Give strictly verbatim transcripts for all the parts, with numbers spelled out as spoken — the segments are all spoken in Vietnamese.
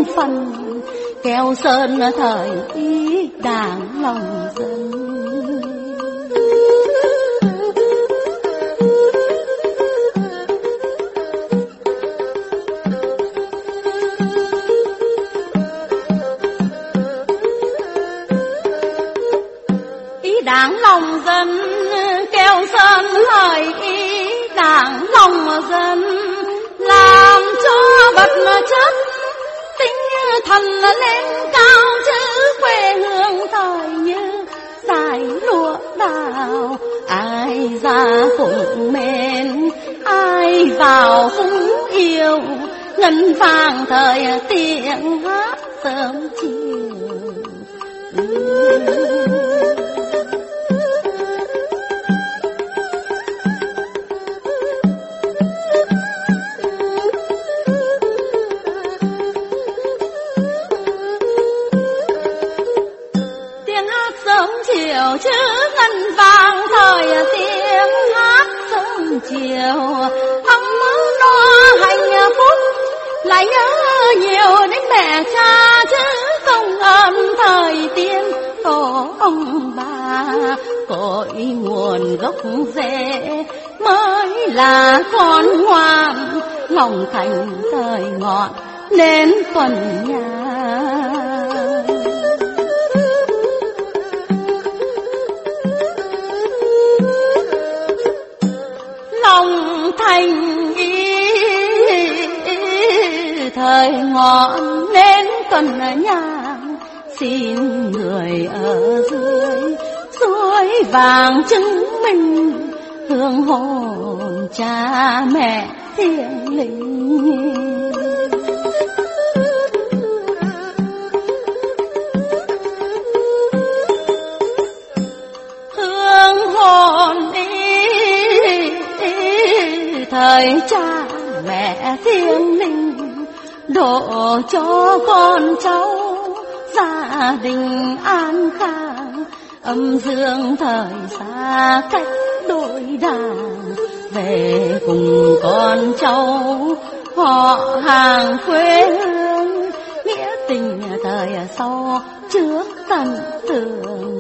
phần, kéo sơn thời ý đảng lòng dân. Ý đảng lòng dân, kéo sơn thời ý đảng lòng dân, làm cho vật chất tinh thần lên cao, chứ quê hương thời như dải lụa đào. Ai ra cũng mến, ai vào cũng yêu, ngân vàng thời tiếng hát sớm chiều. Chiều chứ ngân vàng thời tiếng hát sớm chiều, ấm no hạnh phúc lại nhớ nhiều đến mẹ cha, chứ không âm thời tiên tổ ông bà. Cội nguồn gốc rễ mới là con ngoan, Ngọc Thành thời ngọn nên tuần nhà. Ngọc Thành ý thời ngọn nên tuần nhà. Xin người ở dưới suối vàng chứng minh, hương hồn cha mẹ thiêng liêng. Hương hồn đi thời cha mẹ thiêng liêng, độ cho con cháu gia đình an khang. Âm dương thời xa cách đôi đàn, về cùng con cháu họ hàng quê hương. Nghĩa tình thời sau trước tận tường.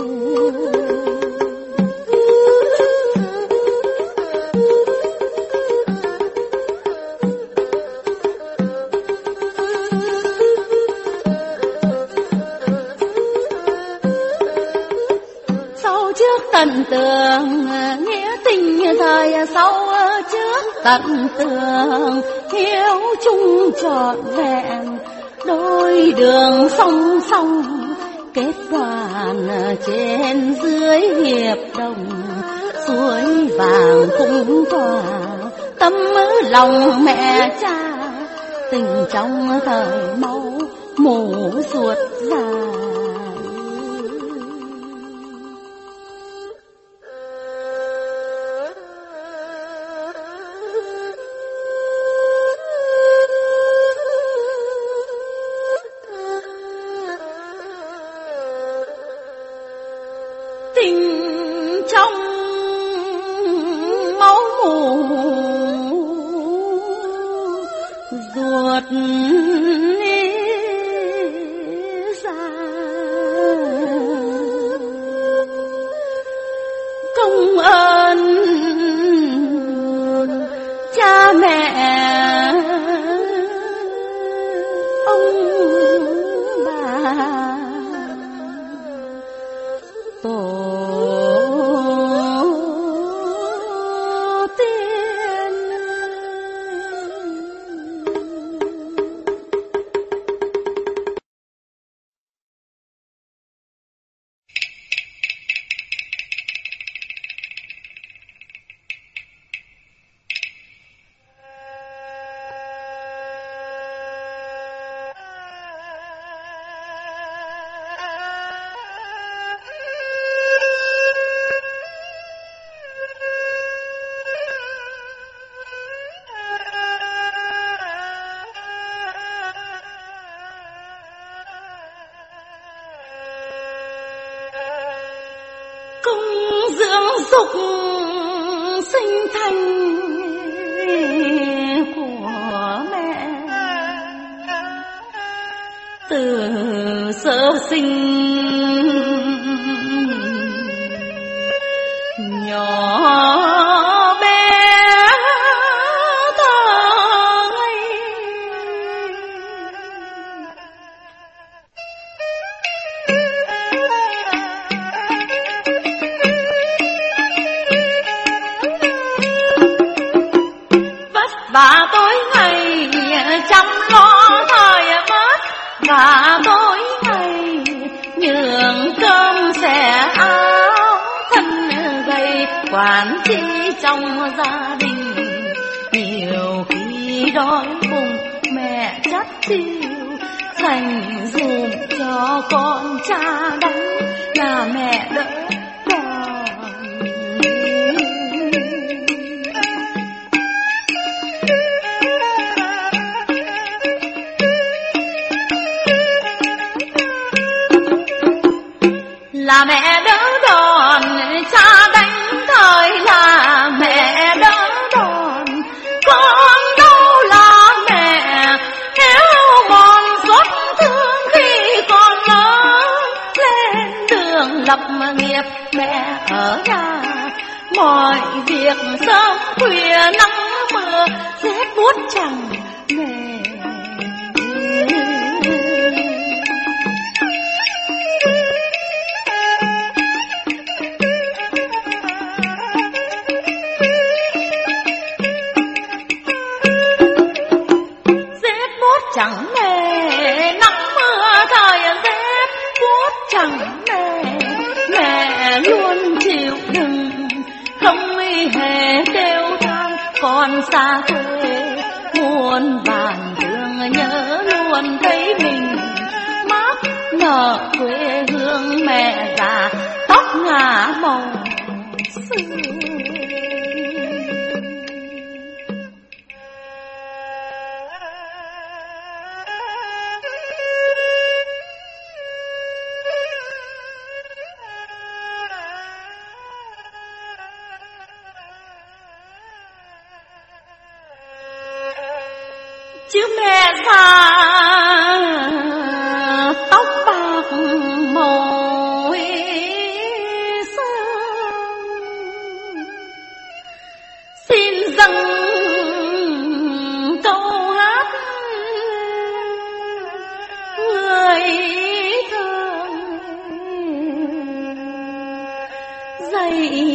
Tận tường nghĩa tình thời sau trước tận tường, hiếu chung trọn vẹn đôi đường song song, kết đoàn trên dưới hiệp đồng. Suối vàng cũng tỏa tấm lòng mẹ cha, tình trong thời máu mủ ruột già. Tình trong máu mủ ruột ra, công ơn cha mẹ ông bà tổ dục sinh thành của mẹ, từ sơ sinh nhỏ bé thơ ngây. Vất vả tối ngày chăm lo thời mất, và tối ngày nhường cơm xẻ áo, thân gầy quản chi trong gia đình. Nhiều khi đói bụng mẹ chắt chiu, dành dùm cho con cha đắng là mẹ đỡ đòn. Là mẹ đỡ đòn, cha đánh thời là mẹ đỡ đòn. Con đâu là mẹ héo mòn xót thương khi còn lớn lên đường lập nghiệp. Mẹ ở nhà mọi việc sớm khuya nắng mưa rét buốt chẳng mẹ. Chẳng mẹ nắng mưa thời rét buốt chẳng mẹ. Mẹ luôn chịu đựng không hề kêu than, con xa quê muôn vàn thương nhớ luôn thấy mình mát nở quê hương. Mẹ già tóc ngả màu xưa. Chứ mẹ già tóc bạc màu sương, xin dâng câu hát người thương dạy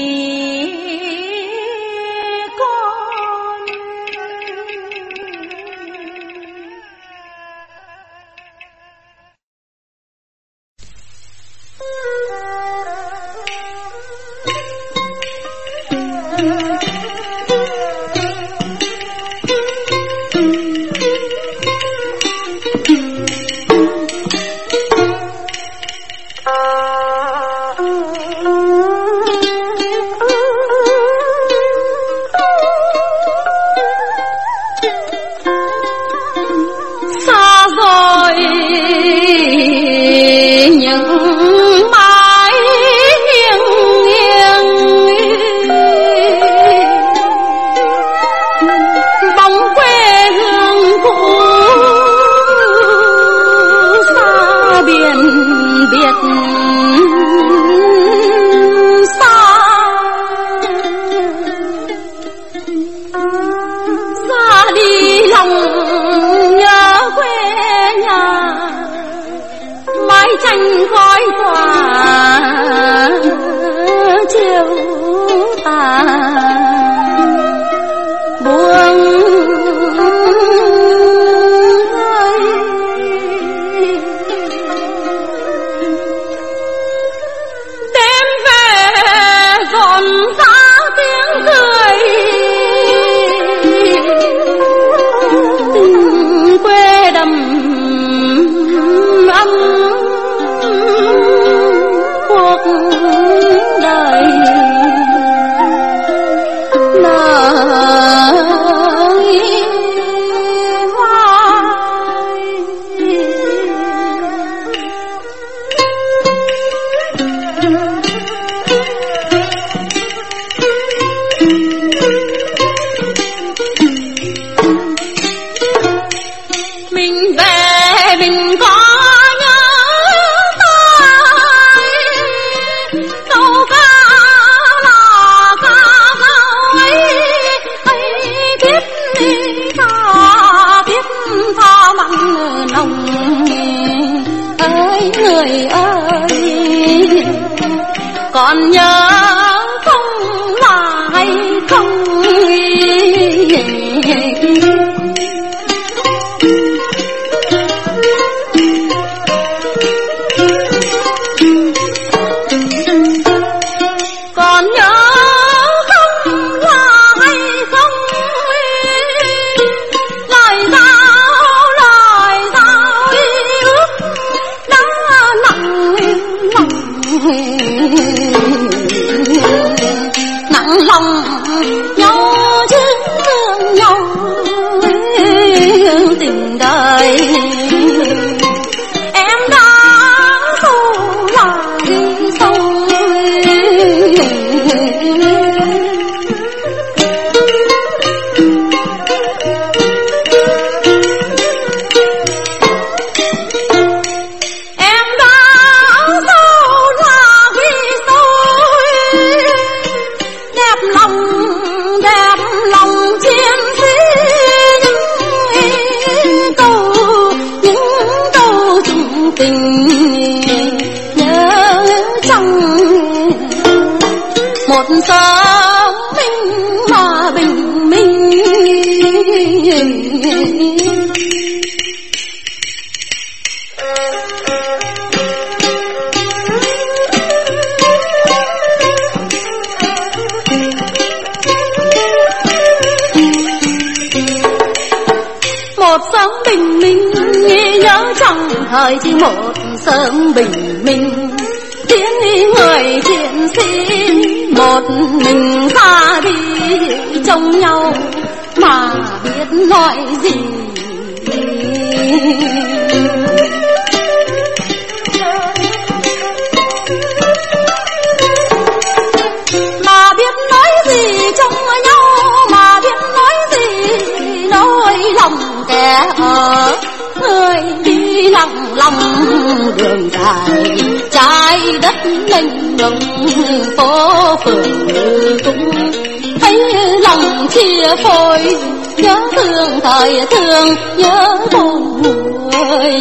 tranh khói tỏa chiều tà buông hơi đêm về rộn rã tiếng cười tình quê đầm ấm cuộc đời nở hoa. Mình về mình có còn nhớ không là hay không? Còn nhớ không là hay không? Lời giao lời giao ước đã nặng nặng nặng lòng nhau chứ thương nhau tình đời. Em đã tu là đi sâu em đã sâu là đi sâu đẹp lòng đẹp lòng chiến sĩ những câu những câu chung tình nhớ trong một sống minh mà bình minh. Một sớm bình minh nhớ trong thời chỉ một sớm bình minh, tiếng người chiến sĩ một mình ra đi trông nhau mà biết nói gì. Mà biết nói gì trong nhau, mà biết nói gì nói lòng kẻ ở người đi lặng lòng đường dài trái đất mênh mông phố phường cũng thấy lòng chia phôi, nhớ thương thời thương nhớ buồn người.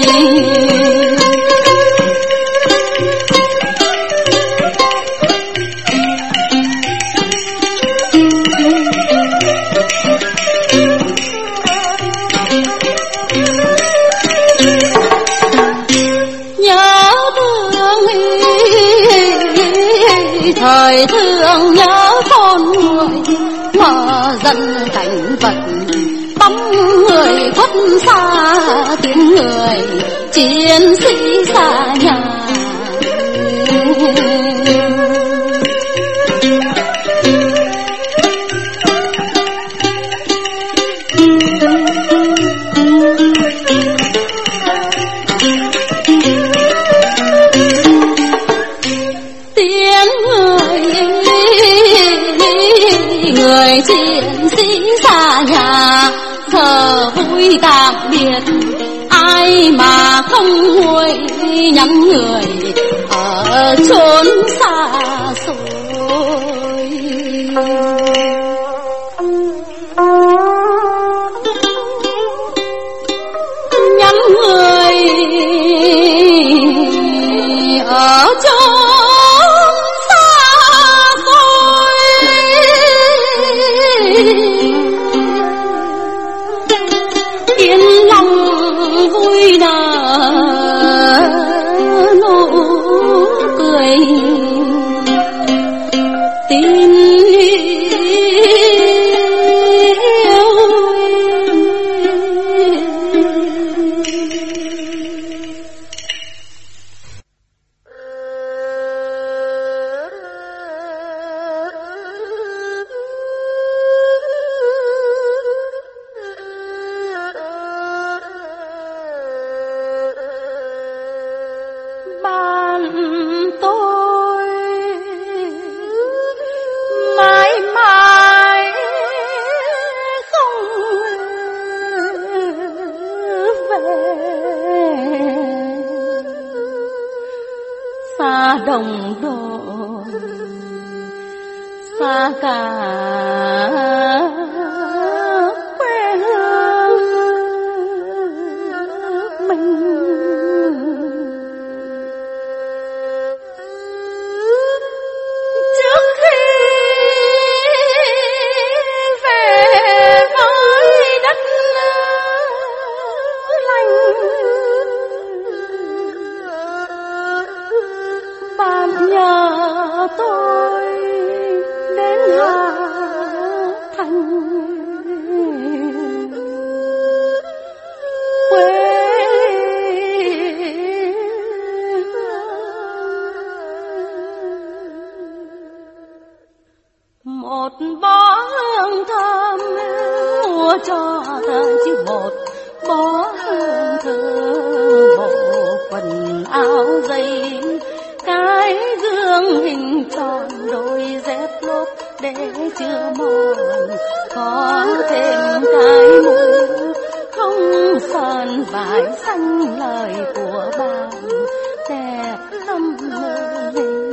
Thời thương nhớ con người mà dần cảnh vật bóng người khuất xa, tiếng người chiến sĩ xa nhà. Người chiến sĩ xa nhà thờ vui tạm biệt, ai mà không nguôi nhắn người ở chốn xa xôi. Nhắn người ở chốn yên lòng vui nở nụ cười tin yêu. Tôi mãi mãi không về xa đồng đội, xa cả quê hương mình. bạn nhờ tôi đến Hà Thành quê một bó hương thơm mua cho thơ chứ một bó hương thơm bộ quần áo dây cái gương hình tròn đôi dép lốp để chưa mòn có thêm cái mũ không sơn vải xanh lời của bạn đẹp thâm linh.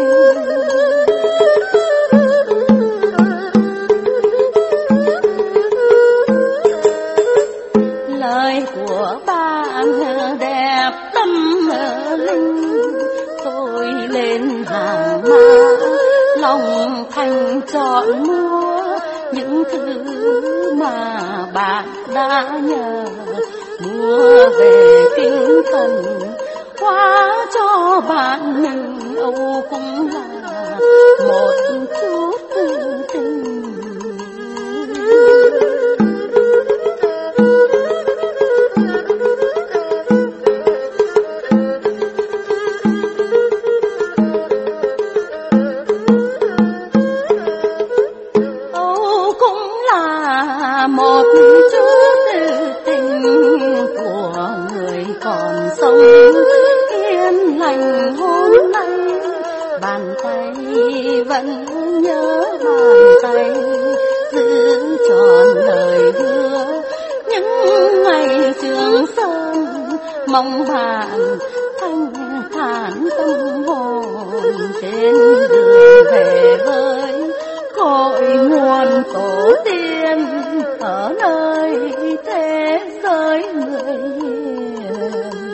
Lời của bạn đẹp tâm linh tôi lên hàng má lòng thành chọn mua những thứ mà bạn đã nhờ mua về kinh thần hóa cho bạn mình âu cũng là một chút tư tình. Một chút tình của người còn sống yên lành hôm nay bàn tay vẫn nhớ bàn tay giữ tròn lời hứa những ngày Trường Sơn mong bạn thanh thản tâm hồn trên đường về với cội nguồn tổ tiên ở nơi thế giới người hiền.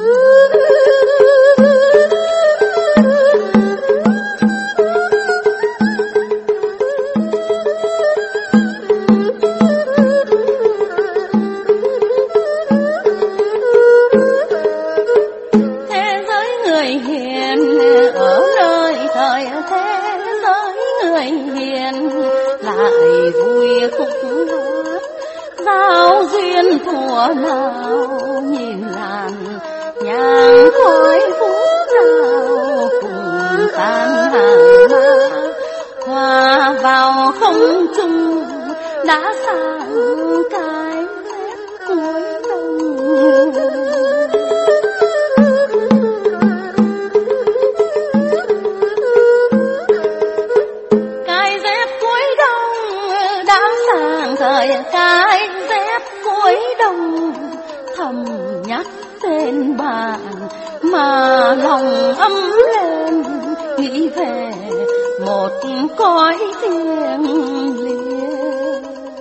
Thế giới người hiền ở nơi thời thế giới người hiền lại vui khúc hát giao duyên thuở nào nhìn làn nhang khói phú rào cùng tan hàng má hòa vào không trung đã sang cái rét cuối đông. Cái rét cuối đông đã sang thời cái rét cuối đông thầm nhắc tên bạn mà lòng ấm lên nghĩ về một cõi thiêng liêng.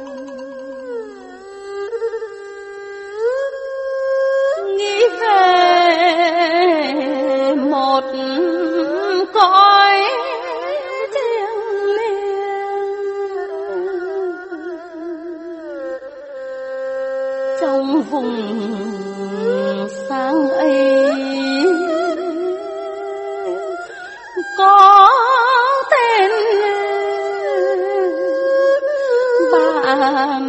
Nghĩ về một cõi thiêng liêng trong vùng sáng ấy có tên bạn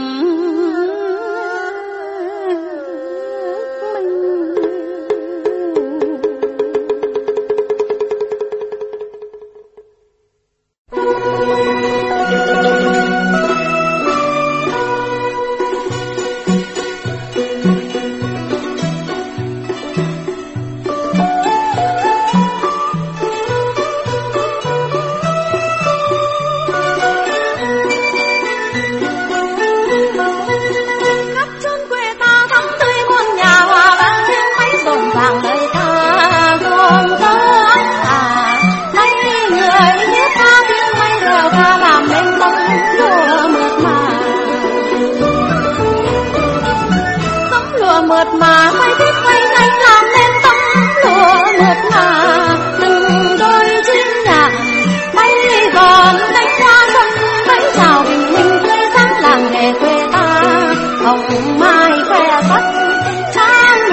mượt mà tay thích tay tay làm nên tấm lụa mượt mà từng đôi chim nhạn bay gòn đánh qua sân bấy chào bình minh tươi sáng làng nghề quê ta hồng mai khoe sắc trang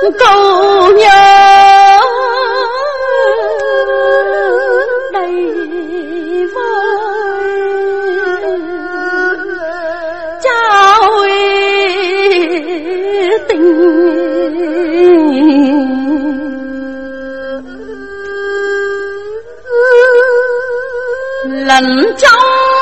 câu nhớ đầy vơi trao tình lần trong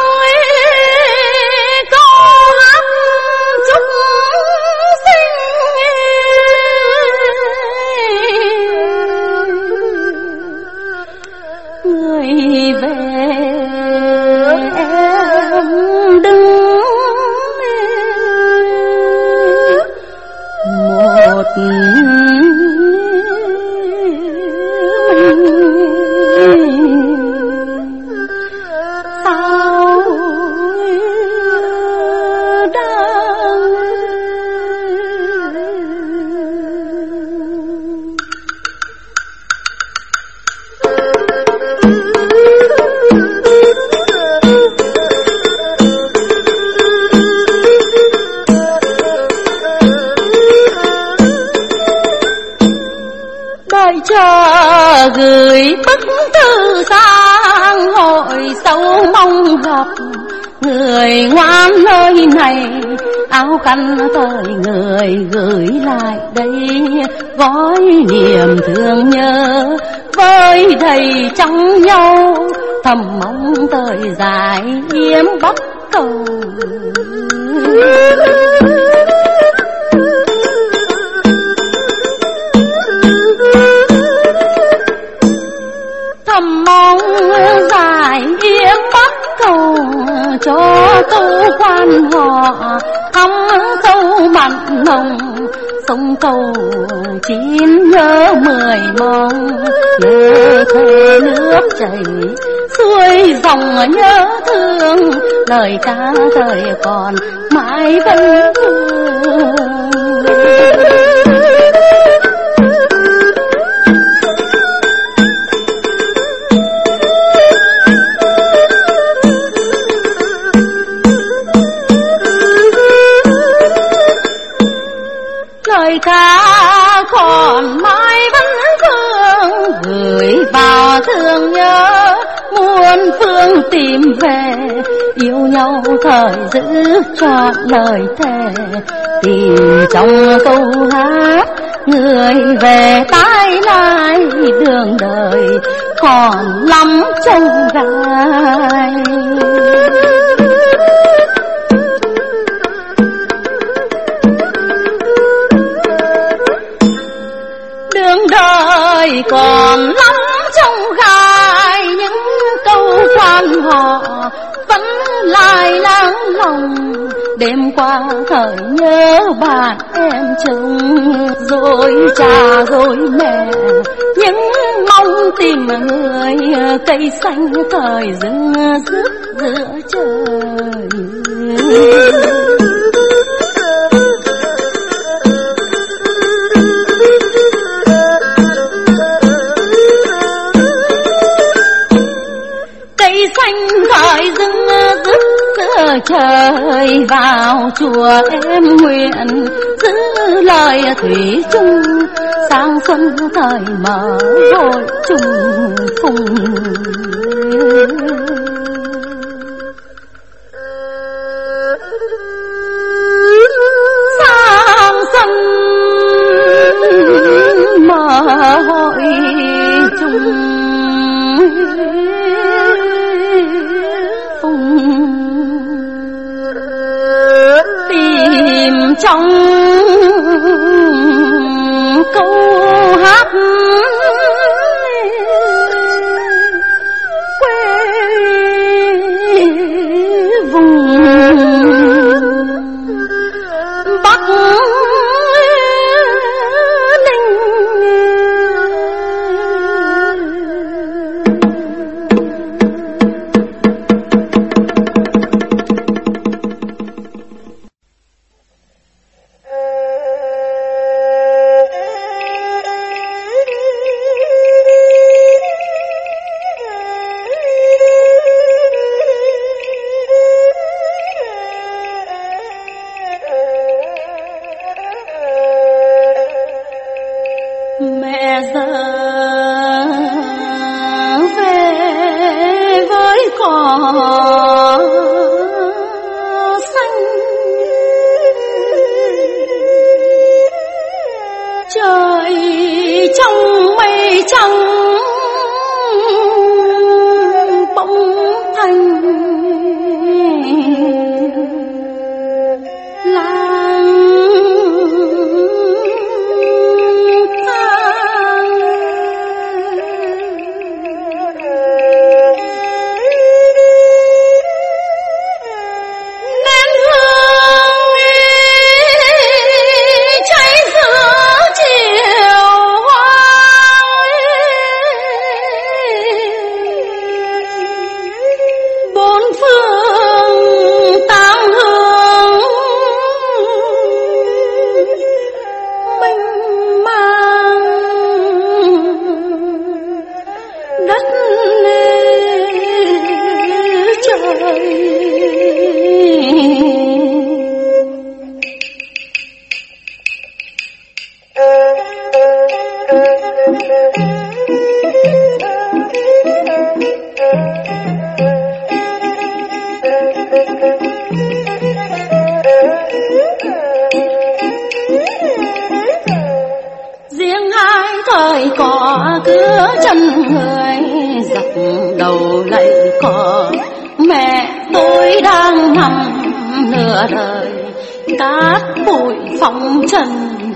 gửi bức thư sang hội sâu mong gặp người ngoan nơi này, áo khăn thời người gửi lại đây gói niềm thương nhớ với đầy trong nhau, thầm mong thời dài yếm bắc cầu. Thầm mong dài yếm bắc cầu cho câu quan họ thắm câu mặn nồng, sông cầu chín nhớ mười mong, nhớ thề nước chảy xuôi dòng nhớ thương, lời ca thời còn mãi vẫn thương. Lời ca còn mãi vẫn vương gửi vào thương nhớ, muôn phương tìm về yêu nhau thời giữ trọn lời thề, tìm trong câu hát người về tái lai, đường đời còn lắm trông gai. Đời còn lắm trong gai, những câu quan họ vẫn lại lắng lòng, đêm qua thời nhớ bạn em chồng, rồi cha rồi mẹ, những mong tìm người cây xanh thời rừng rước giữa trời. Xanh thời rừng rước giữa trời, vào chùa em nguyện giữ lời thủy chung, sang xuân thời mở hội trùng phùng. Sang xuân mở hội trùng trong câu hát quê vùng Bắc Ninh. giờ về với cỏ xanh, trời trong mây trắng bỗng thành riêng hai thời cỏ cứa chân người dọc đầu lạy cỏ. Mẹ tôi đang nằm nửa đời cát bụi phong trần,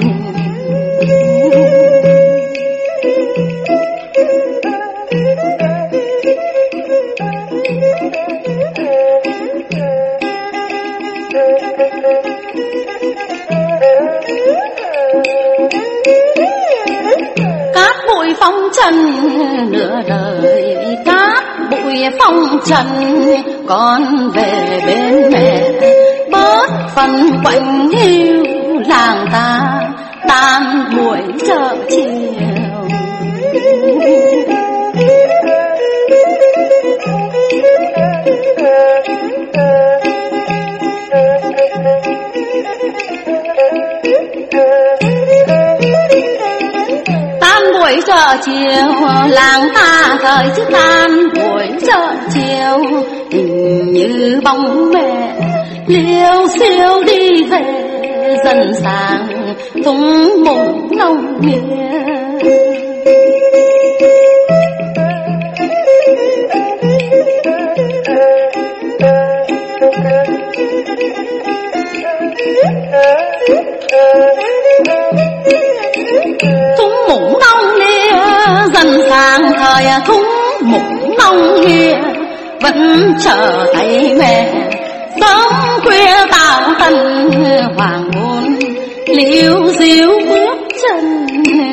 cát bụi phong trần nửa đời cát bụi phong trần. Con về bên mẹ bớt phần quạnh hiu, làng ta tan buổi chợ chiều. Tan buổi chợ chiều làng ta thời chứ tan buổi chợ chiều. Hình như bóng mẹ liêu xiêu đi về dần sáng thúng mùng nông nghĩa. Thúng mùng nông nghĩa dần sáng thời thúng mùng nông nghĩa. Vẫn chờ thấy mẹ sớm khuya tạo tân hoàng hôn liễu diễu bước chân.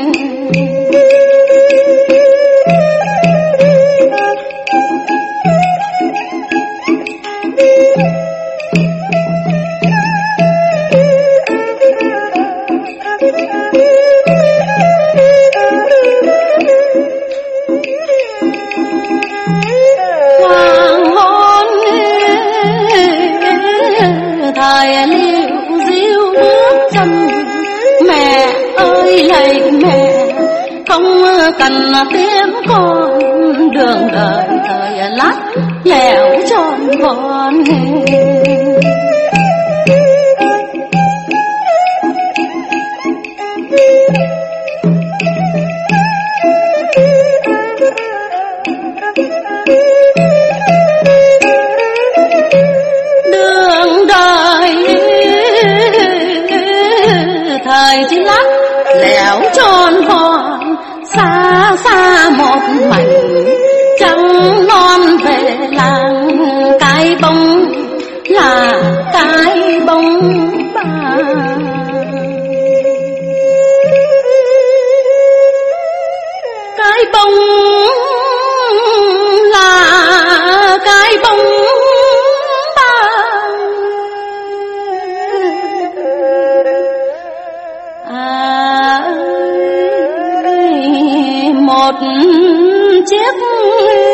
Thời liễu diễu bước chân, mẹ ơi lạy mẹ không cần tiếng con, đường đời thời lắt lẻo tròn vòn. Thời chỉ lắc lẻo tròn vòn, xa xa một mảnh trăng non về làng. Cái bông là cái bông bà, cái bông là cái bông một chiếc